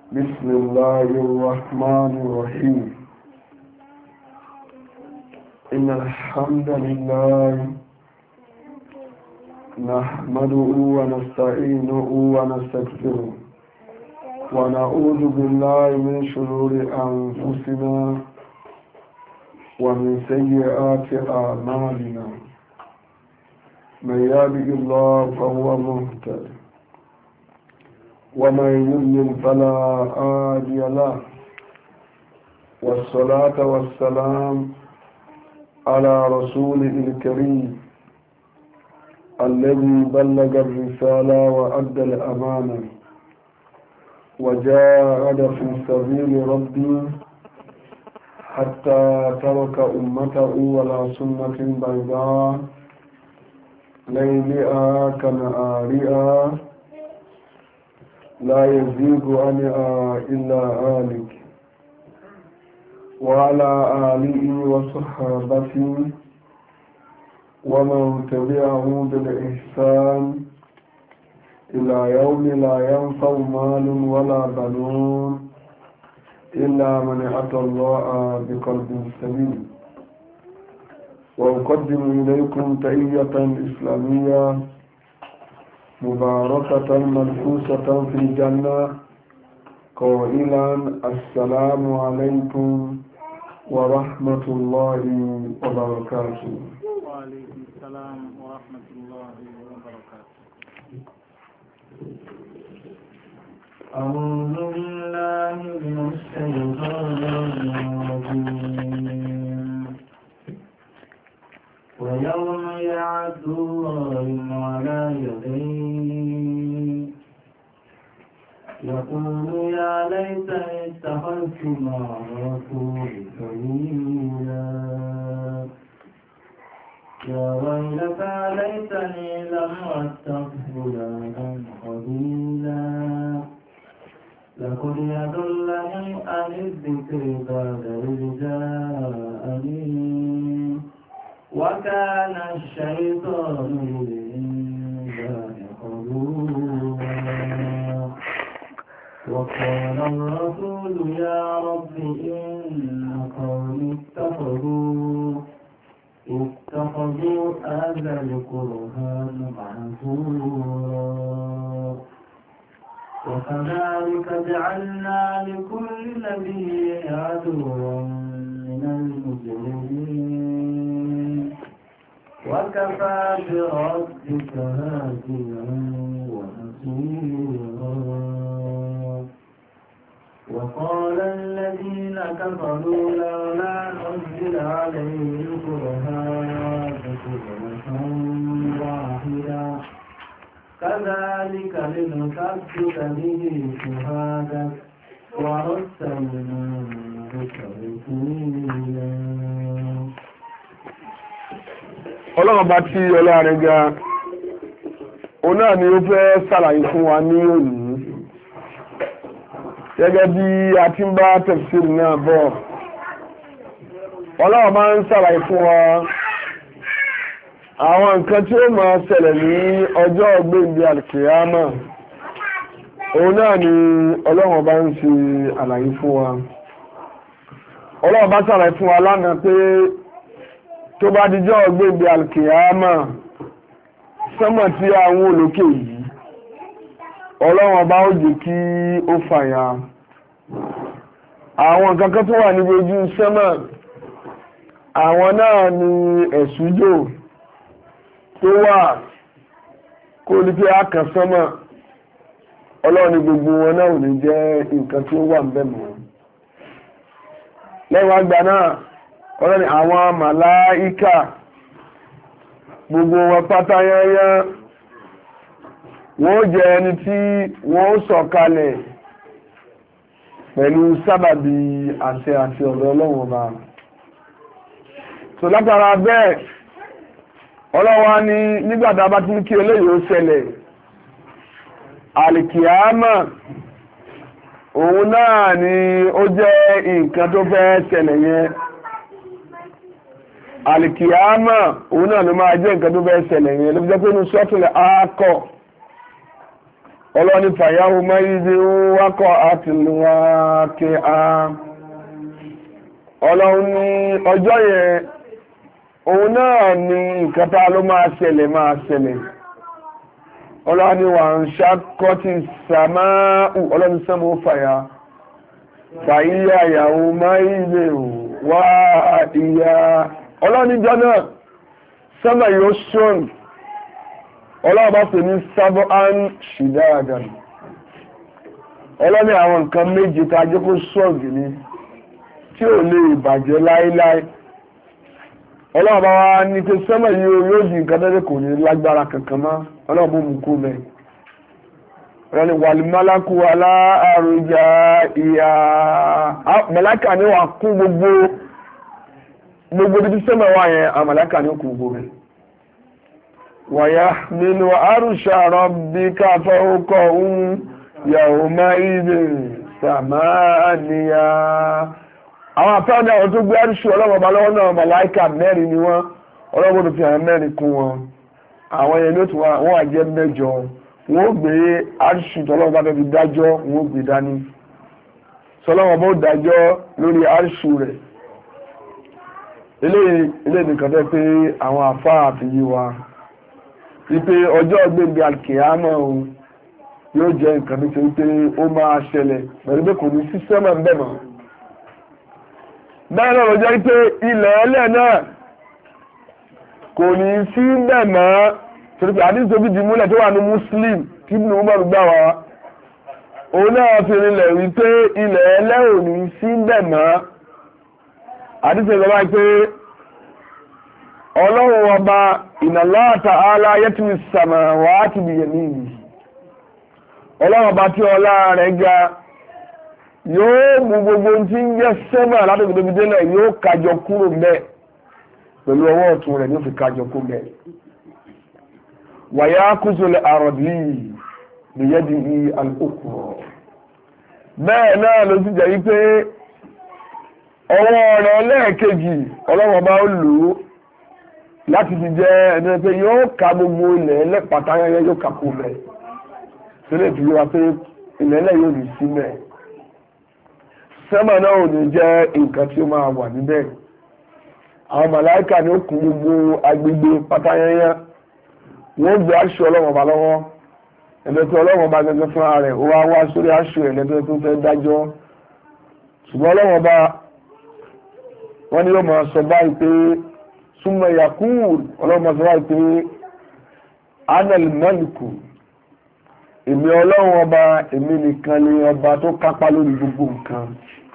بسم الله الرحمن الرحيم إن الحمد لله نحمده ونستعينه ونستغفره ونعوذ بالله من شرور أنفسنا ومن سيئات أعمالنا من يهده الله فهو مهتد ومن يضلل فلا هادي له والصلاة والسلام على رسوله الكريم الذي بلغ الرسالة وأدى الأمانة وجاهد في سبيل ربه حتى ترك أمته على سنة بيضاء ليلها كنهارها لا يزيغ عنها إلا هالك وعلى آله وصحبه ومن تبعه بالإحسان إلى يوم لا ينفع مال ولا بنون إلا من أتى الله بقلب سليم. وأقدم إليكم تحية إسلامية مباركة منفوسة في الجنة قائلا السلام عليكم ورحمة الله وبركاته. وعليكم السلام ورحمة الله وبركاته. أعوذ بالله من الشيطان الرجيم. ويوم يعد الظالم على يديه يقول يا ليتني اتخذت مع الرسول سبيلا يا ويلتى ليتني لم أتخذ فلانا خليلا لقد يضلني عن الذكر بعد إذ جاءني وكان الشيطان للإنسان خذولا وقال الرسول يا رب إن قومي اتخذوا هذا القرآن مهجورا وكذلك جعلنا لكل نبي عدوا من المجرمين وكفى بربك هاديا ونصيرا وقال الذين كفروا لولا نزل عليه القرآن جملة واحدة كذلك لنثبت به فؤادك ورتلناه ترتيلا. Ọlọ́run bá tí ọlọ́run ga òun náà ni ó fẹ́ ṣàlàyé fún wa ní òní gẹ́gẹ́ bí a ti ń bá tafsir náà bọ̀. Ọlọ́run máa ń ṣàlàyé fún wa àwọn nǹkan tí ó máa ṣẹlẹ̀ ní ọjọ́ ọ̀gbẹ́ndì alkiyama òun náà ni Ọlọ́run bá ń ṣe àlàyé fún wa. Ọlọ́run bá ṣàlàyé fún wa lánàá pé tó bá dijọ́ ọ̀gbẹ́ndì alkiyama sánmọ̀ tí àwọn olókè yìí Ọlọ́run bá ó jẹ́ kí ó fàya àwọn nǹkan kan tó wà níbi ojú sánmọ̀ àwọn náà ni ẹ̀sùjò tó wà kó ní pé a kàn sánmọ̀ Ọlọ́run ní gbogbo wọn náà ò ní jẹ́ nǹkan tí ó wà ń bẹ̀ mọ́. Lẹ́yìn àgbà náà Ọlọ́run ní àwọn màláíkà gbogbo wọn pátá yányán wọ́n jẹ́ ẹni tí wọ́n sọ̀kalẹ̀ pẹ̀lú sábàbí àṣẹ àti ọ̀dọ̀ Ọlọ́run ọba. So látara bẹ́ẹ̀ Ọlọ́run ní nígbàtà bá ti ní kí eléyìí ó ṣẹlẹ̀ àlìkìyámà òun náà ni ó jẹ́ nǹkan tó fẹ́ ṣẹlẹ̀ yẹn. Àlìkìyámà òun náà ló máa jẹ́ nǹkan tó fẹ́ ṣẹlẹ̀ yẹn ló fi jẹ́ pé inú sọ́tùlẹ̀ Àákọ̀ ọlọ́ni fàyàwó mẹ́rìndé wákọ̀ àti lùwákẹ́ a ọlọ́run ní ọjọ́ yẹn òun náà ni nǹkan tá ló máa ṣẹlẹ̀ ọlọ́ni wà ń ṣàkọ́tì sàmáù ọlọ́ni sẹ́mu fàyà fàyíyà yàwó mẹ́rìndé wá ìyá ọlọ́ni jọ náà sẹ́mẹ̀ yóò strong ọlọ́run bá pè ní sábọ́ án ṣìdáadáa ọlọ́ni àwọn nǹkan méje tá a jẹ́ kó ṣọ́ọ̀gì ni tí ò lè bàjẹ́ láíláí ọlọ́run bá wá ní pé sẹ́mẹ̀ yóò di nǹkan tẹ́lẹ̀ kò ní lágbára kankan mọ́ ọlọ́run bó mú kó mẹ́ ọlọ́ni wàlúmálákù aláàrùjá ìyá màláíkà ní wà kún gbogbo títí sẹ́mẹ̀ wà yẹn àwọn màláíkà ní kún gbogbo rẹ̀ ويحمل عرش ربك فوقهم يومئذ ثمانية àwọn àpẹẹrẹ àwọn tó gbé àrùsù ọlọ́mọba lọ́wọ́ náà màláíkà mẹ́rin ni wọ́n ọlọ́wọ́ tó fi hàn mẹ́rin kún wọn àwọn yẹn ló tún wọ́n wà jẹ́ mẹ́jọ wọ́n gbé àrùsù tọ́lọ́mọba tó fi dájọ́ wọ́n gbé dání sọlọ́mọba ó dájọ́ lórí àrùsù rẹ̀ eléyìí nìkan tẹ́ pé àwọn àfáà àti yí wa wípé ọjọ́ gbẹ̀gbẹ̀ alkiyama o yóò jẹ́ nǹkan tó wípé ó máa ṣẹlẹ̀ pẹ̀lú pé kò ní sísẹ́mà ń bẹ̀ mọ́. bẹ́ẹ̀ náà ló jẹ́ wípé ilẹ̀ ẹlẹ́ náà kò ní sí bẹ̀ mọ́ torí pé àdínsó bí di múlẹ̀ tó wà ní Muslim tí Ibn Umar gbà wá òun náà fi rinlẹ̀ wípé ilẹ̀ ẹlẹ́ ò ní sí bẹ̀ mọ́ àdínsó ìjọba pé ọlọ́run ọba inna Allah ta'ala yatwi samawati bi yamini ọlọ́run ọba tí ọlá rẹ̀ ga yóò mú gbogbo tí ń jẹ́ sẹ́mà látòkè délẹ̀ yóò kájọ kúrò mbẹ̀ pẹ̀lú ọwọ́ ọ̀tún rẹ̀ yóò fi kájọ kúrò mbẹ̀ wa yakhuzul ardi bi yadihi al-ukhra bẹ́ẹ̀ náà ló ti jẹ́ wípé ọwọ́ rẹ̀ lẹ́ẹ̀kejì ọlọ́run ọba ó lò ó láti fi jẹ́ ẹni pé yóò ka gbogbo ilẹ̀ ẹlẹ́pàtà yẹn yóò kà kó mẹ́ sílẹ̀ fi wá pé ilẹ̀ ẹlẹ́ yóò rí sí mẹ́ sẹ́mà náà ò ní jẹ́ nǹkan tí ó máa wà níbẹ̀ àwọn màláìkà ní ó kún gbogbo agbègbè pátá yẹn wọ́n gbé aṣọ ọlọ́wọ́n ọba lọ́wọ́ ẹ̀dẹ̀ tó ọlọ́wọ́n ọba gẹ́gẹ́ fúnra rẹ̀ ó wá wá sórí aṣọ ẹ̀dẹ̀ tó fẹ́ dájọ́ ṣùgbọ́n ọlọ́wọ́n ọba wọ́n ní yóò máa sọ báyìí pé súnmọ́ yakúùl ọlọ́mọ sọ wáyé pé anel mẹ́lìkù èmi ọlọ́run ọba èmi nìkan ni ọba tó kápá lórí gbogbo nǹkan